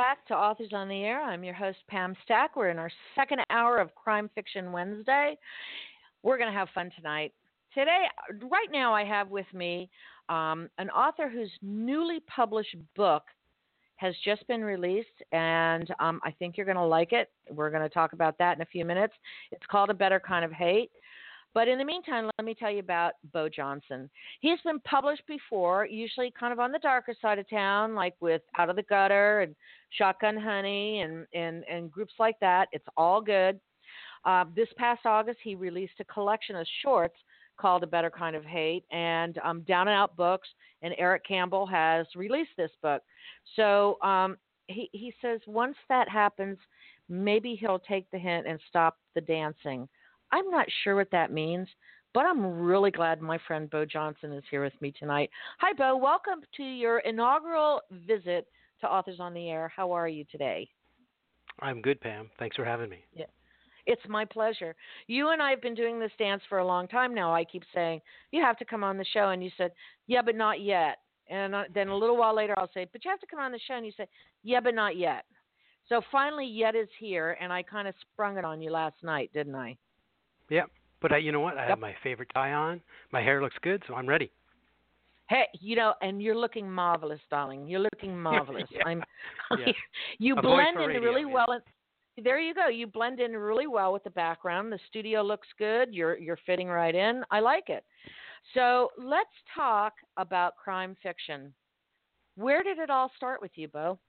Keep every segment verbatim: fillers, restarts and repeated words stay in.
back to Authors on the Air. I'm your host, Pam Stack. We're in our second hour of Crime Fiction Wednesday. We're going to have fun tonight. Today, right now, I have with me um, an author whose newly published book has just been released, and um, I think you're going to like it. We're going to talk about that in a few minutes. It's called A Better Kind of Hate. But in the meantime, let me tell you about Beau Johnson. He's been published before, usually kind of on the darker side of town, like with Out of the Gutter and Shotgun Honey and, and, and groups like that. It's all good. Uh, this past August, he released a collection of shorts called A Better Kind of Hate, and um, Down and Out Books, and Eric Campbell has released this book. So um, he, he says once that happens, maybe he'll take the hint and stop the dancing. I'm not sure what that means, but I'm really glad my friend Beau Johnson is here with me tonight. Hi, Beau. Welcome to your inaugural visit to Authors on the Air. How are you today? I'm good, Pam. Thanks for having me. Yeah. It's my pleasure. You and I have been doing this dance for a long time now. I keep saying, you have to come on the show. And you said, yeah, but not yet. And then a little while later, I'll say, but you have to come on the show. And you say, yeah, but not yet. So finally, yet is here. And I kind of sprung it on you last night, didn't I? Yeah, but I, you know what? I yep. have my favorite tie on. My hair looks good, so I'm ready. Hey, you know, and you're looking marvelous, darling. You're looking marvelous. yeah. I'm. Yeah. You A blend in radio, really yeah. well. In, there you go. You blend in really well with the background. The studio looks good. You're you're fitting right in. I like it. So let's talk about crime fiction. Where did it all start with you, Beau?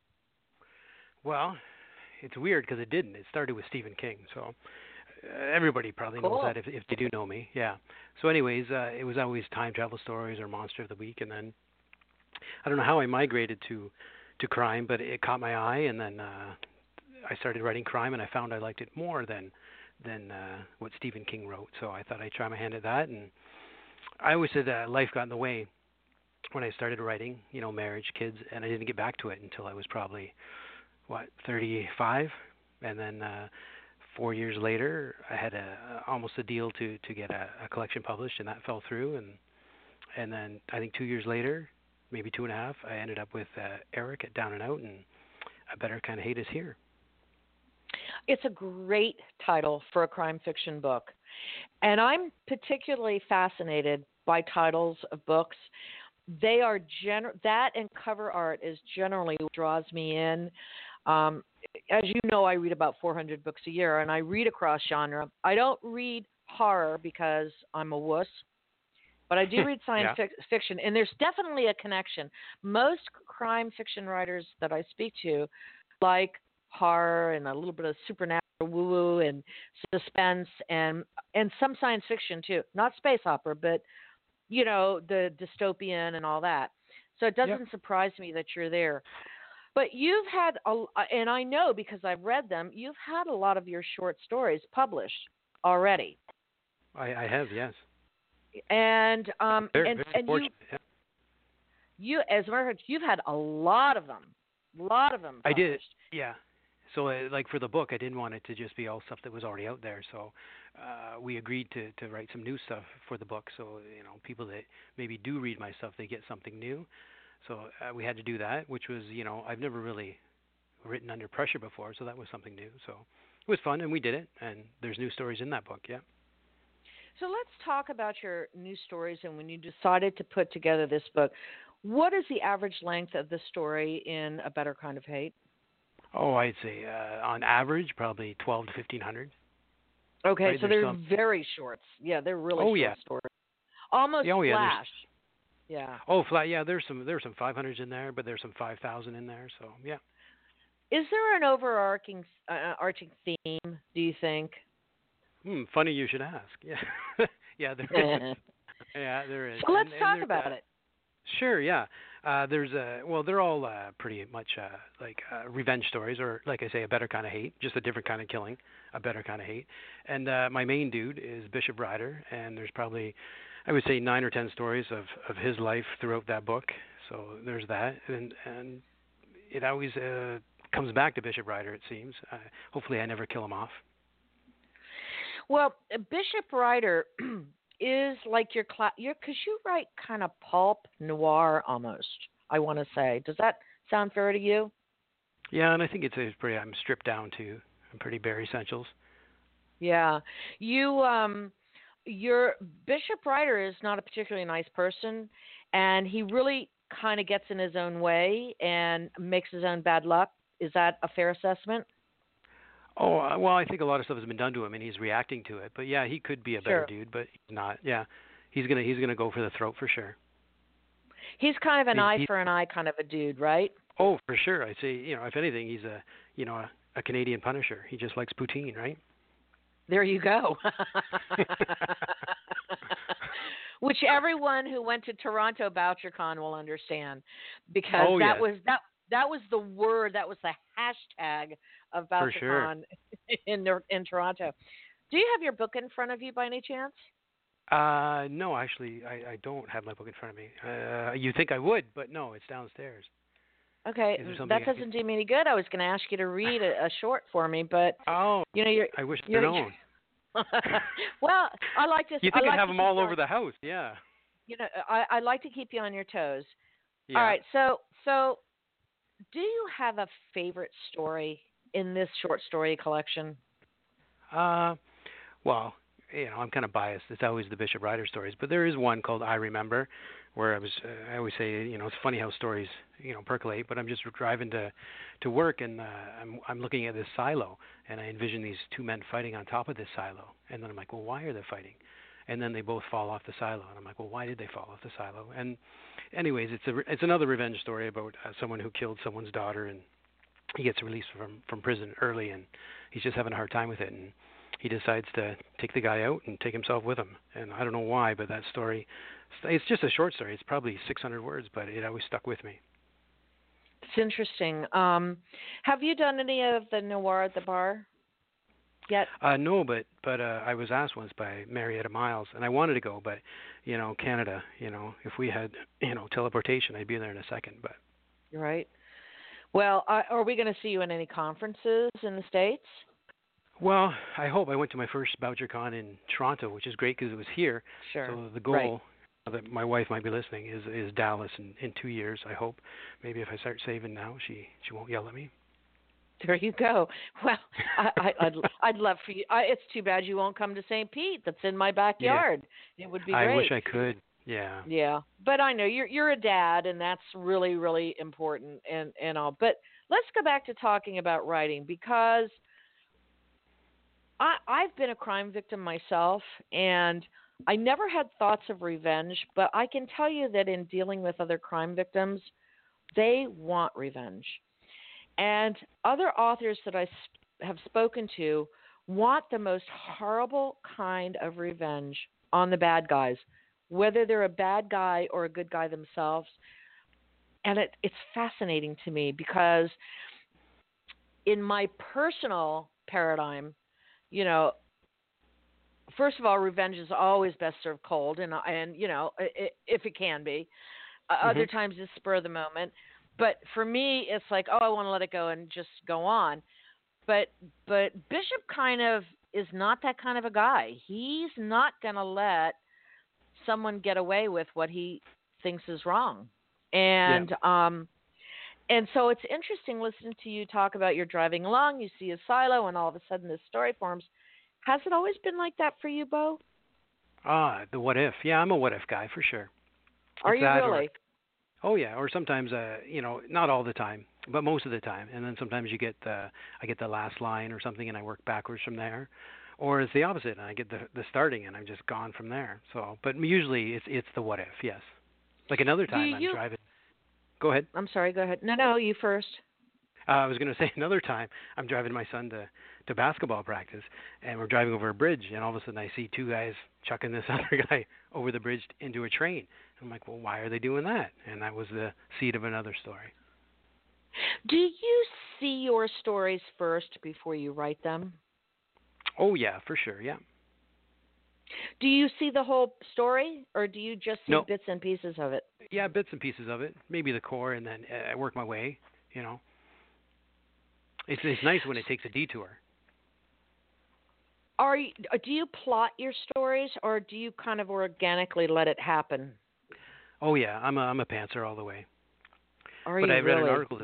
Well, it's weird because it didn't. It started with Stephen King, so. Uh, everybody probably cool. knows that if if they do know me, yeah. So anyways, uh, it was always time travel stories or Monster of the Week, and then I don't know how I migrated to to crime, but it caught my eye, and then uh, I started writing crime, and I found I liked it more than than uh, what Stephen King wrote. So I thought I'd try my hand at that, and I always said that life got in the way when I started writing, you know, marriage, kids, and I didn't get back to it until I was probably what thirty-five, and then. Uh, Four years later, I had a almost a deal to, to get a, a collection published, and that fell through. And and then I think two years later, maybe two and a half, I ended up with uh, Eric at Down and Out, and A Better Kind of Hate is here. It's a great title for a crime fiction book, and I'm particularly fascinated by titles of books. They are gener- that and cover art is generally what draws me in. Um, as you know, I read about four hundred books a year, and I read across genre. I don't read horror because I'm a wuss, but I do read science yeah. fic- fiction, and there's definitely a connection. Most crime fiction writers that I speak to like horror and a little bit of supernatural woo-woo and suspense and and some science fiction too. Not space opera, but, you know, the dystopian and all that. So it doesn't yep. surprise me that you're there. But you've had, a, and I know because I've read them, you've had a lot of your short stories published already. I, I have, yes. And um, very, and, very and you, yeah. you, as a matter of fact, you've had a lot of them, a lot of them published. I did, yeah. So, uh, like for the book, I didn't want it to just be all stuff that was already out there. So, uh, we agreed to, to write some new stuff for the book. So, you know, people that maybe do read my stuff, they get something new. So uh, we had to do that, which was, you know, I've never really written under pressure before, so that was something new. So it was fun, and we did it, and there's new stories in that book, yeah. So let's talk about your new stories and when you decided to put together this book. What is the average length of the story in A Better Kind of Hate? Oh, I'd say uh, on average, probably twelve to fifteen hundred. Okay, right? so there's they're some... very short. Yeah, they're really oh, short yeah. stories. Almost oh, yeah, Flash. Yeah. Oh, flat. Yeah, there's some there's some five hundreds in there, but there's some five thousand in there. So yeah. Is there an overarching uh, arching theme? Do you think? Hmm. Funny you should ask. Yeah. yeah, there is. yeah, there is. So let's and, talk and about uh, it. Sure. Yeah. Uh, there's a well, they're all uh, pretty much uh, like uh, revenge stories, or like I say, a better kind of hate, just a different kind of killing, a better kind of hate. And uh, my main dude is Bishop Ryder, and there's probably I would say nine or ten stories of, of his life throughout that book. So there's that, and and it always uh, comes back to Bishop Ryder. It seems. Uh, hopefully, I never kill him off. Well, Bishop Ryder is like your class, your because you write kind of pulp noir almost. I want to say, does that sound fair to you? Yeah, and I think it's, it's pretty. I'm stripped down to pretty bare essentials. Yeah. You um your Bishop Ryder is not a particularly nice person, and he really kind of gets in his own way and makes his own bad luck. Is that a fair assessment? Oh uh, well, I think a lot of stuff has been done to him, and he's reacting to it. But yeah, he could be a better Sure. dude, but he's not. Yeah, he's gonna he's gonna go for the throat for sure. He's kind of an He's, eye he, for an eye kind of a dude, right? oh, for sure. I'd say you know if anything, he's a you know a, a Canadian Punisher. He just likes poutine, right? There you go. Which everyone who went to Toronto BoucherCon will understand, because oh that yes, was that that was the word, that was the hashtag of for sure. BoucherCon in in Toronto. Do you have your book in front of you by any chance? Uh, no, actually, I, I don't have my book in front of me. Uh, you think I would, but no, it's downstairs. Okay, Is there something that I could? doesn't do me any good. I was going to ask you to read a, a short for me, but Oh, you know you're I wish I'd you're. known. Well, I like to. You I think I'd like have to them keep all you over on, the house? Yeah. you know I, I like to keep you on your toes. All Yeah. right, so so do you have a favorite story in this short story collection? Uh, well, you know, I'm kind of biased. It's always the Bishop Ryder stories, but there is one called I Remember, where I was. Uh, I always say, you know, it's funny how stories, you know, percolate. But I'm just driving to, to work, and uh, I'm I'm looking at this silo, and I envision these two men fighting on top of this silo, and then I'm like, well, why are they fighting? And then they both fall off the silo, and I'm like, well, why did they fall off the silo? And anyways, it's a it's another revenge story about uh, someone who killed someone's daughter, and he gets released from from prison early, and he's just having a hard time with it, and he decides to take the guy out and take himself with him. And I don't know why, but that story, it's just a short story. It's probably six hundred words, but it always stuck with me. It's interesting. Um, have you done any of the Noir at the Bar yet? Uh, no, but but uh, I was asked once by Marietta Miles, and I wanted to go, but you know, Canada, you know, if we had you know teleportation, I'd be there in a second. But You're right. Well, uh, are we going to see you in any conferences in the States? well, I hope. I went to my first BoucherCon in Toronto, which is great because it was here. Sure. So the Right. goal that my wife might be listening is is Dallas in, in two years. I hope. Maybe if I start saving now, she she won't yell at me. There you go. Well, I, I, I'd I'd love for you. I, it's too bad you won't come to Saint Pete. That's in my Yeah, backyard. It would be I great. wish I could. Yeah. Yeah, but I know you're you're a dad, and that's really really important and and all. But let's go back to talking about writing, because I I've been a crime victim myself, and I never had thoughts of revenge. But I can tell you that in dealing with other crime victims, they want revenge, and other authors that I sp- have spoken to want the most horrible kind of revenge on the bad guys, whether they're a bad guy or a good guy themselves. And it, it's fascinating to me, because in my personal paradigm, you know, first of all, revenge is always best served cold, and and you know, I if it can be. Uh, Other Mhm. times it's spur of the moment. But for me, it's like, oh, I want to let it go and just go on. But but Bishop kind of is not that kind of a guy. He's not going to let someone get away with what he thinks is wrong. Yeah. And um and so it's interesting listening to you talk about you're driving along, you see a silo, and all of a sudden this story forms. Has it always been like that for you, Bo? Ah, the what if? Yeah, I'm a what if guy for sure. Are It's you that or really? oh yeah, or sometimes uh, you know, not all the time, but most of the time. And then sometimes you get the I get the last line or something and I work backwards from there. Or it's the opposite and I get the the starting and I'm just gone from there. So, but usually it's it's the what if, yes. Like another Do time I'm you driving. Go ahead. I'm sorry, go ahead. No, no, you first. Uh, I was going to say another time I'm driving my son to to basketball practice, and we're driving over a bridge, and all of a sudden I see two guys chucking this other guy over the bridge into a train. I'm like, well, why are they doing that? And that was the seed of another story. Do you see your stories first before you write them? Oh yeah, for sure, yeah. Do you see the whole story, or do you just see No, bits and pieces of it? yeah, bits and pieces of it, maybe the core, and then uh, I work my way. You know, it's it's nice when it takes a detour. Are you, do you plot your stories, or do you kind of organically let it happen? Oh yeah, I'm a I'm a pantser all the way. Are But you I read an really? article this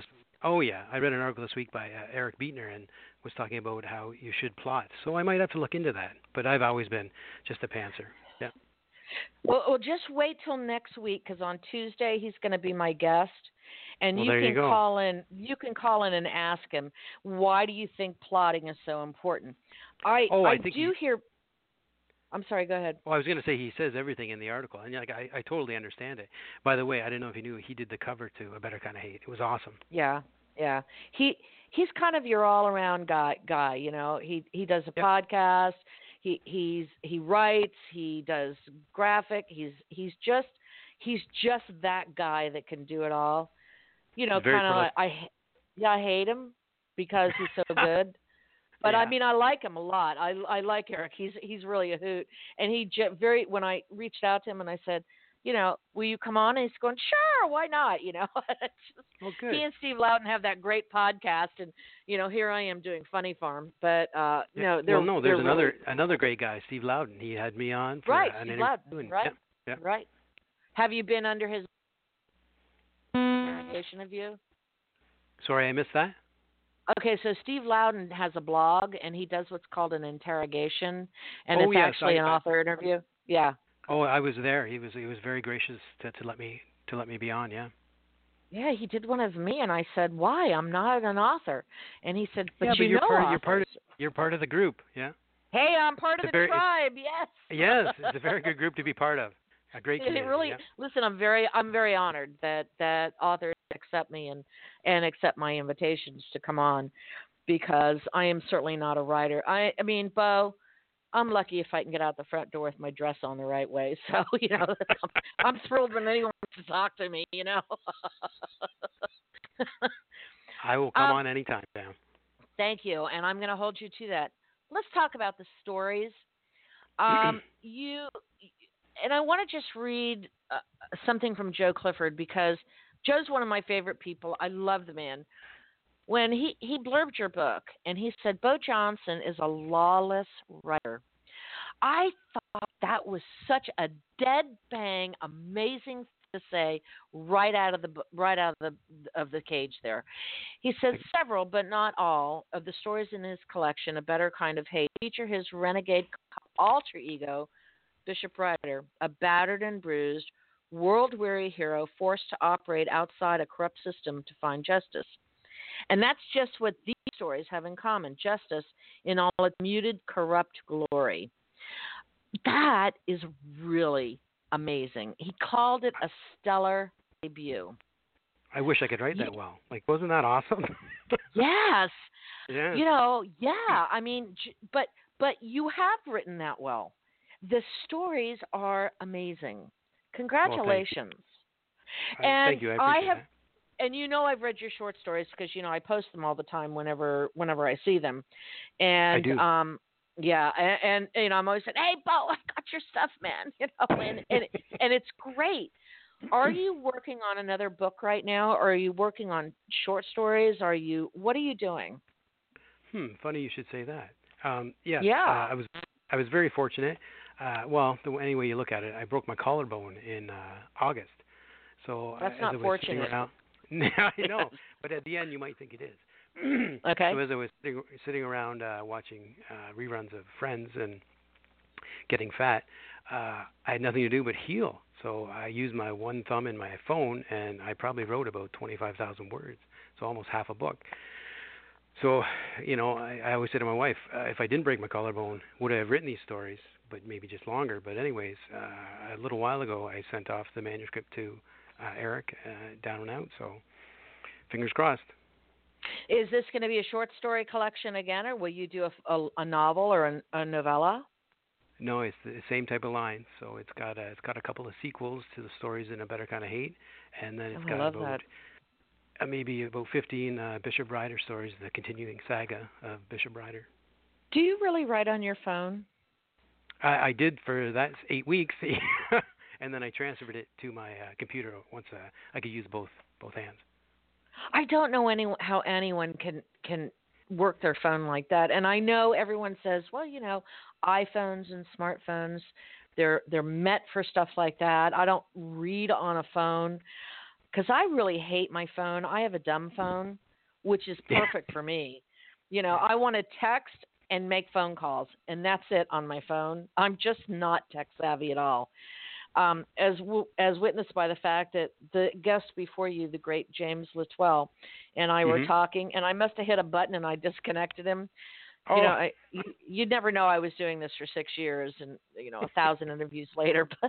Oh yeah, I read an article this week by uh, Eric Beetner and was talking about how you should plot. So I might have to look into that. But I've always been just a pantser. Yeah. Well, well just wait till next week because on Tuesday he's going to be my guest, and Well, you there you can go. call in. You can call in and ask him why do you think plotting is so important. I Oh, I I think do he, hear. I'm sorry. Go ahead. well, I was going to say he says everything in the article, and like I, I totally understand it. By the way, I didn't know if you knew he did the cover to A Better Kind of Hate. It was awesome. Yeah, yeah. He he's kind of your all around guy. Guy, you know. He he does a Yep. podcast. He he's he writes. He does graphic. He's he's just he's just that guy that can do it all. You know, He's very kind of. prolific. I yeah, I hate him because he's so good. But Yeah. I mean, I like him a lot. I I like Eric. He's he's really a hoot. And he j- very when I reached out to him and I said, you know, will you come on? And he's going, sure, why not? You know, it's just, Oh, he good. and Steve Loudon have that great podcast, and you know, here I am doing Funny Farm. But uh, Yeah. no, Well, they're no, they're there's another really another great guy, Steve Loudon. He had me on for right. an Steve interview. Loudon, And, right, yeah, yeah. right. Have you been under his interrogation of you? Sorry, I missed that. Okay, so Steve Loudon has a blog, and he does what's called an interrogation, and Oh it's yes, actually I, an I author interview. Yeah. oh I was there. He was he was very gracious to, to let me to let me be on. Yeah. Yeah, he did one of me, and I said, "Why? I'm not an author." And he said, "But Yeah, but you you're know part authors." you're part of you're part of the group. Yeah. Hey, I'm part of It's a the very it's, tribe. Yes. yes, it's a very good group to be part of. A great It community. really. Yeah. Listen, I'm very, I'm very honored that that authors accept me and and accept my invitations to come on, because I am certainly not a writer. I, I mean, Bo, I'm lucky if I can get out the front door with my dress on the right way. So, you know, I'm, I'm thrilled when anyone wants to talk to me, you know. I will come um, on anytime, Pam. thank you. And I'm going to hold you to that. Let's talk about the stories. Um, you, and I want to just read uh, something from Joe Clifford, because Joe's one of my favorite people. I love the man. When he, he blurbed your book, and he said, Bo Johnson is a lawless writer. I thought that was such a dead bang, amazing thing to say right out of the right out of the of the cage. There, he says several, but not all, of the stories in his collection, A Better Kind of Hate, feature his renegade alter ego, Bishop Ryder, a battered and bruised, world-weary hero forced to operate outside a corrupt system to find justice. And that's just what these stories have in common: justice in all its muted, corrupt glory. That is really amazing. He called it a stellar debut. I wish I could write that well. Like, wasn't that awesome? Yes. Yeah. You know, yeah. I mean, but but you have written that well. The stories are amazing. Congratulations. Well, thank you. I, And thank you. I I appreciate have that. and you know I've read your short stories because you know I post them all the time whenever whenever I see them, and I do. um yeah, and, and you know I'm always saying, hey Bo, I got your stuff, man, you know, and and and it's great. Are you working on another book right now, or are you working on short stories? Are you what are you doing? Hmm. Funny you should say that. Um, yes. Yeah, Uh, I was I was very fortunate. Uh, well, the, any way you look at it, I broke my collarbone in uh, August. So that's uh, as not I was sitting fortunate. around, I know, but at the end you might think it is. Okay. So as I was sitting, sitting around uh, watching uh, reruns of Friends and getting fat, uh, I had nothing to do but heal. So I used my one thumb in my phone, and I probably wrote about twenty-five thousand words, so almost half a book. So, you know, I, I always say to my wife, uh, if I didn't break my collarbone, would I have written these stories? But maybe just longer. But anyways, uh, a little while ago, I sent off the manuscript to uh, Eric, uh, down and out. So, fingers crossed. Is this going to be a short story collection again, or will you do a, a, a novel or a, a novella? No, it's the same type of line. So it's got a, it's got a couple of sequels to the stories in A Better Kind of Hate, and then it's Oh, got I love about that. uh, maybe about fifteen uh, Bishop Ryder stories, the continuing saga of Bishop Ryder. Do you really write on your phone? I, I did for that eight weeks, and then I transferred it to my uh, computer once uh, I could use both both hands. I don't know any, how anyone can can work their phone like that. And I know everyone says, well, you know, iPhones and smartphones, they're they're met for stuff like that. I don't read on a phone because I really hate my phone. I have a dumb phone. which is perfect for me. You know, I want to text and make phone calls, and that's it on my phone. I'm just not tech savvy at all. Um, as w- as witnessed by the fact that the guest before you, the great James Latwell, and I were Mhm. talking, and I must have hit a button and I disconnected him. You know, Oh, I, you, you'd never know I was doing this for six years, and you know, a thousand interviews later. But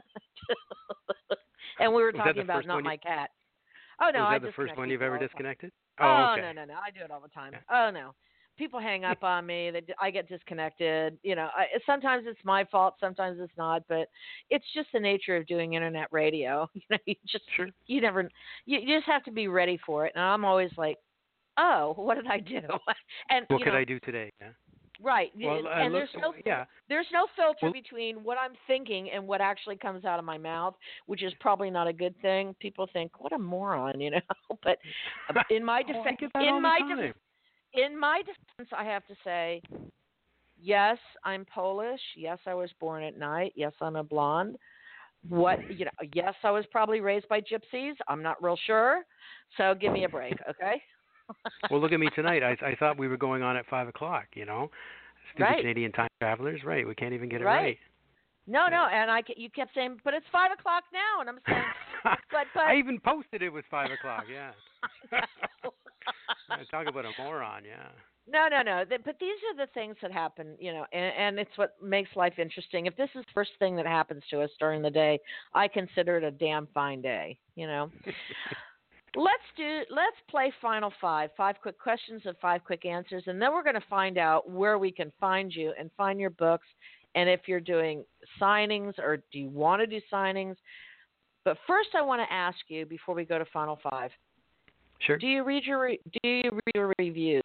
and we were was that talking the about first not one? You, my cat. Oh no, was I that the first disconnect one you've people ever all the time. disconnected? Oh, Oh okay. no, no, no, I do it all the time. Yeah. Oh no, people hang up on me. They, I get disconnected. You know, I, sometimes it's my fault, sometimes it's not. But it's just the nature of doing internet radio. You know, you just Sure. you never you, you just have to be ready for it. And I'm always like, oh, what did I do? And What you could know, I do today? Yeah. right. Well, uh, And look. there's no Yeah. there's no filter Well, between what I'm thinking and what actually comes out of my mouth, which is probably not a good thing. People think, what a moron, you know. But in my oh, I defense, get that all in the my time. def- in my defense, I have to say, yes, I'm Polish. Yes, I was born at night. Yes, I'm a blonde. What you know? Yes, I was probably raised by gypsies. I'm not real sure. So give me a break, okay? Well, look at me tonight. I I thought we were going on at five o'clock. You know, stupid Right, Canadian time travelers. Right. We can't even get it right. right. No, Yeah. no, and I ke- you kept saying, but it's five o'clock now, and I'm saying, but but I even posted it was five o'clock. Yeah. no. Yeah, talk about a moron. Yeah. No, no, no. Th- But these are the things that happen, you know, and, and it's what makes life interesting. If this is the first thing that happens to us during the day, I consider it a damn fine day, you know. Let's do. Let's play Final Five. Five quick questions and five quick answers, and then we're going to find out where we can find you and find your books, and if you're doing signings or do you want to do signings. But first, I want to ask you before we go to Final Five. Sure. Do you read your re- Do you read your reviews?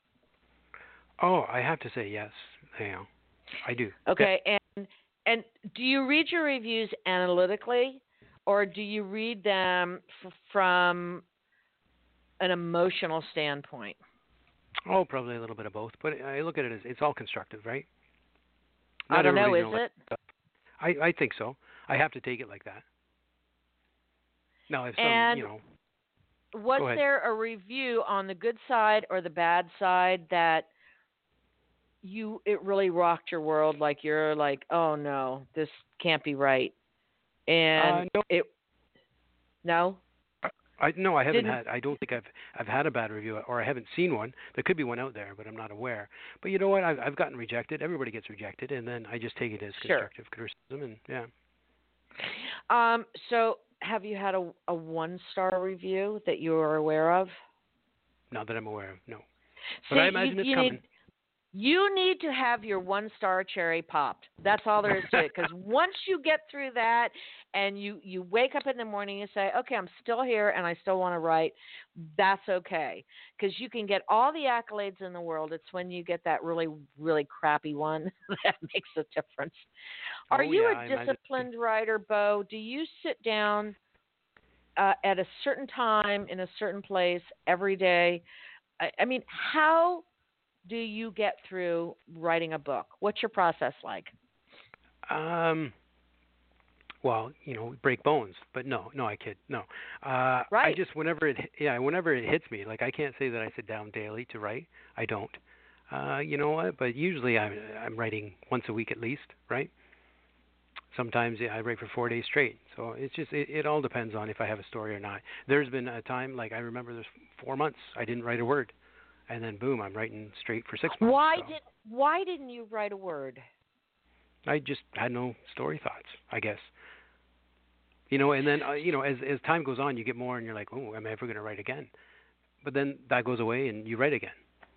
Oh, I have to say yes. You know, I do. Okay, and and do you read your reviews analytically, or do you read them f- from an emotional standpoint? Oh, probably a little bit of both, but I look at it as it's all constructive, right? I Not don't know, everybody's is gonna like it? stuff. I I think so. I have to take it like that. Now, if some, And you know, was go ahead. there a review on the good side or the bad side that you it really rocked your world? Like you're like, oh no, this can't be right, Uh, and no, it no I no, I haven't didn't. had. I don't think I've I've had a bad review, or I haven't seen one. There could be one out there, but I'm not aware. But you know what? I've I've gotten rejected. Everybody gets rejected, and then I just take it as Sure. constructive criticism, and yeah. Um. So, have you had a a one star review that you are aware of? Not that I'm aware of. No, but I See, you imagine it's you coming. need You need to have your one star cherry popped. That's all there is to it. Because once you get through that and you, you wake up in the morning and say, okay, I'm still here and I still want to write, that's okay. Because you can get all the accolades in the world. It's when you get that really, really crappy one that makes a difference. Are Oh you yeah, a I imagine. disciplined writer, Bo? Do you sit down uh, at a certain time in a certain place every day? I, I mean, how do you get through writing a book? What's your process like? Um. Well, you know, break bones, but no, no, I kid. No, uh, I Right. just whenever it, yeah, whenever it hits me, like I can't say that I sit down daily to write. I don't. Uh, you know what? But usually I'm I'm writing once a week at least, right? Sometimes yeah, I write for four days straight. So it's just it, it all depends on if I have a story or not. There's been a time like I remember there's four months I didn't write a word, and then boom, I'm writing straight for six months. Why So did why didn't you write a word? I just had no story thoughts, I guess. You know, and then uh, you know, as as time goes on, you get more, and you're like, oh, am I ever going to write again? But then that goes away, and you write again.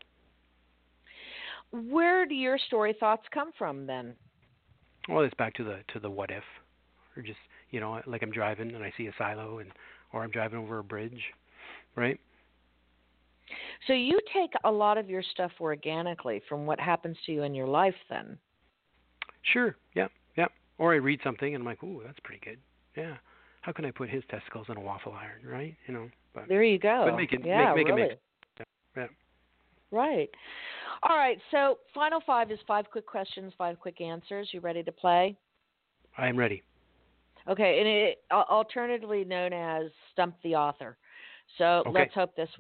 Where do your story thoughts come from then? Well, it's back to the to the what if, or just you know, like I'm driving and I see a silo, and or I'm driving over a bridge, right? So you take a lot of your stuff organically from what happens to you in your life then. Sure, yeah, yeah. Or I read something and I'm like, ooh, that's pretty good. Yeah. How can I put his testicles in a waffle iron, right? You know, but There you go. but make it Yeah, make make really. it make sense. Yeah. Right. All right. So final five is five quick questions, five quick answers. You ready to play? I am ready. Okay, and it alternatively known as Stump the Author. So Okay. let's hope this works.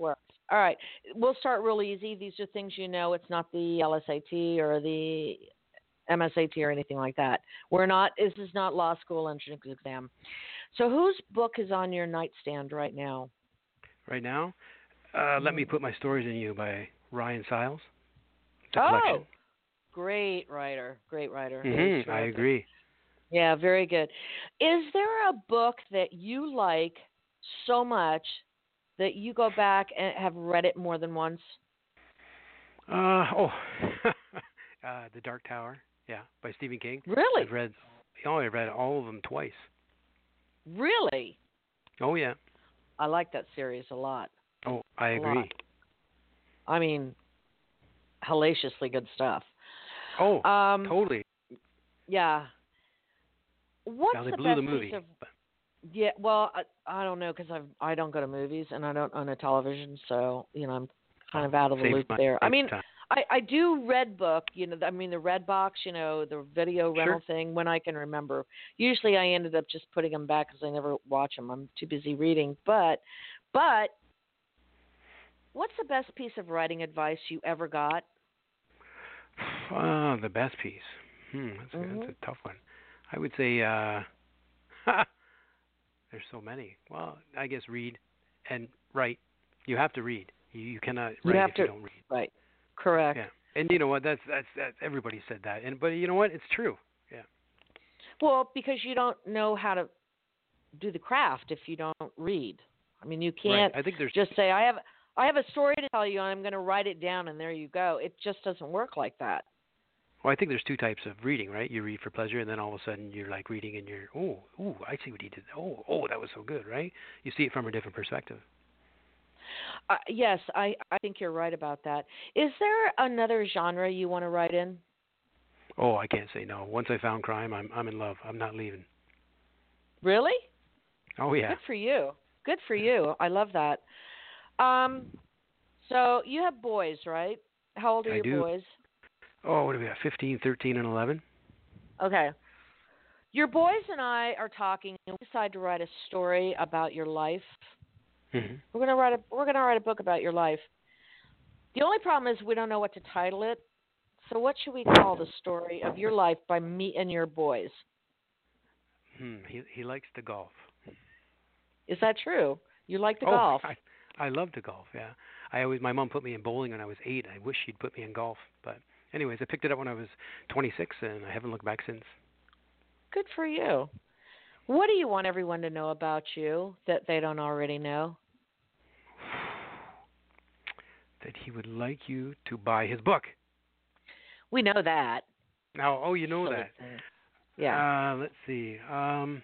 All right. We'll start real easy. These are things you know. It's not the L S A T or the M S A T or anything like that. We're not. This is not law school entrance exam. So, whose book is on your nightstand right now? Right now, uh, Mm-hmm. Let Me Put My Stories in You by Ryan Stiles. It's a oh, collection. great writer. Great writer. Mm-hmm. I agree. Yeah, very good. Is there a book that you like so much that you go back and have read it more than once? Uh oh, uh, The Dark Tower, yeah, by Stephen King. Really? I've read, oh, I've read all of them twice. Really? Oh yeah. I like that series a lot. Oh, I A agree. lot. I mean, hellaciously good stuff. Oh, Um, totally. Yeah. What's Now they the blew best the movie. piece of? Yeah, well, I, I don't know because I I don't go to movies and I don't own a television, so you know I'm kind of out of the Saves loop my, there. I saves mean, time. I I do Redbook, you know, I mean the Redbox, you know, the video rental Sure. thing when I can remember. Usually I ended up just putting them back because I never watch them. I'm too busy reading. But but what's the best piece of writing advice you ever got? Uh, the best piece. Hmm, that's, Mm-hmm. a, that's a tough one. I would say uh, there's so many. Well, I guess read and write. You have to read. You, you cannot You write have if to you don't read. right. Correct. Yeah. And you know what? That's that's that's everybody said that. And but you know what? It's true. Yeah. Well, because you don't know how to do the craft if you don't read. I mean, you Right. can't I think there's just say I have I have a story to tell you and I'm going to write it down and there you go. It just doesn't work like that. well, I think there's two types of reading, right? You read for pleasure, and then all of a sudden you're like reading, and you're, oh, oh, I see what he did. Oh, oh, that was so good, right? You see it from a different perspective. Uh, yes, I I think you're right about that. Is there another genre you want to write in? Oh, I can't say no. Once I found crime, I'm I'm in love. I'm not leaving. Really? Oh yeah. Good for you. Good for you. I love that. Um, so you have boys, right? How old are I your do. boys? Oh, what do we got? fifteen, thirteen, and eleven. Okay. Your boys and I are talking, and we decide to write a story about your life. Mm-hmm. We're gonna write a we're gonna write a book about your life. The only problem is we don't know what to title it. So what should we call the story of your life by me and your boys? Hmm. He he likes to golf. Is that true? You like to Oh, golf? I I love to golf. Yeah. I always my mom put me in bowling when I was eight. I wish she'd put me in golf, but anyways, I picked it up when I was twenty-six, and I haven't looked back since. Good for you. What do you want everyone to know about you that they don't already know? That he would like you to buy his book. We know that. Now, oh, you know Silly that. thing. Yeah. Uh, let's see. Um,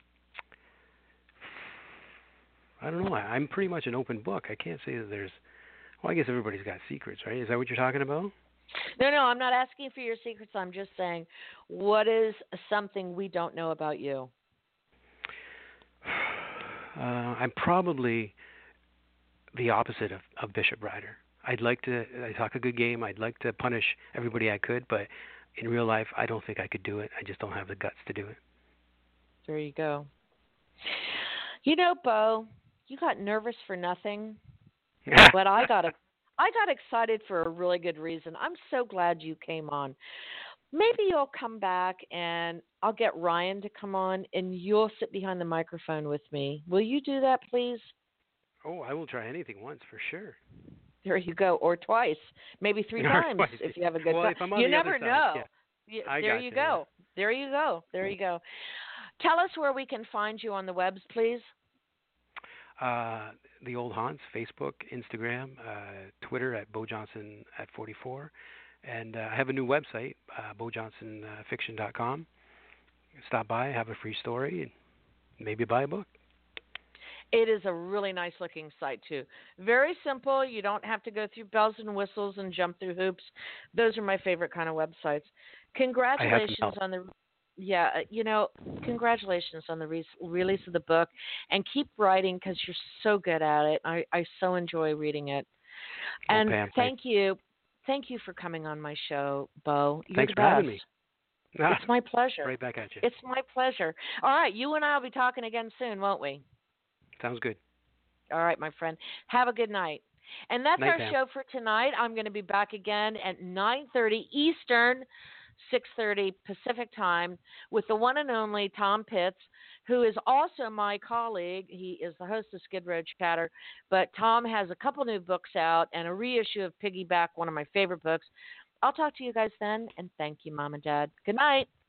I don't know. I, I'm pretty much an open book. I can't say that there's. Well, I guess everybody's got secrets, right? Is that what you're talking about? No, no, I'm not asking for your secrets. I'm just saying, what is something we don't know about you? Uh, I'm probably the opposite of, of Bishop Ryder. I'd like to. I talk a good game. I'd like to punish everybody I could, but in real life, I don't think I could do it. I just don't have the guts to do it. There you go. You know, Bo, you got nervous for nothing, but I got a, I got excited for a really good reason. I'm so glad you came on. Maybe you'll come back and I'll get Ryan to come on and you'll sit behind the microphone with me. Will you do that, please? Oh, I will try anything once for sure. There you go, or twice, maybe three Or times twice. if you have a good Well, time. if I'm on You the never other side, know. yeah. You- I there got you you, go. There you go. There you go. Tell us where we can find you on the webs, please. Uh, the old haunts: Facebook, Instagram, uh, Twitter at Bo Johnson at forty-four, and uh, I have a new website, uh, bo johnson fiction dot com. Stop by, have a free story, and maybe buy a book. It is a really nice looking site too. Very simple. You don't have to go through bells and whistles and jump through hoops. Those are my favorite kind of websites. Congratulations on the yeah, you know, congratulations on the re- release of the book, and keep writing because you're so good at it. I, I so enjoy reading it. Oh, And Pam, thank you, thank you for coming on my show, Bo. You're thanks the for best. having me. It's my pleasure. Right back at you. It's my pleasure. All right, you and I will be talking again soon, won't we? Sounds good. All right, my friend. Have a good night. And that's Night, our Pam. show for tonight. I'm going to be back again at nine thirty Eastern, six thirty Pacific time with the one and only Tom Pitts, who is also my colleague. He is the host of Skid Row Chatter, but Tom has a couple new books out and a reissue of Piggyback, one of my favorite books. I'll talk to you guys then, and thank you, Mom and Dad. Good night.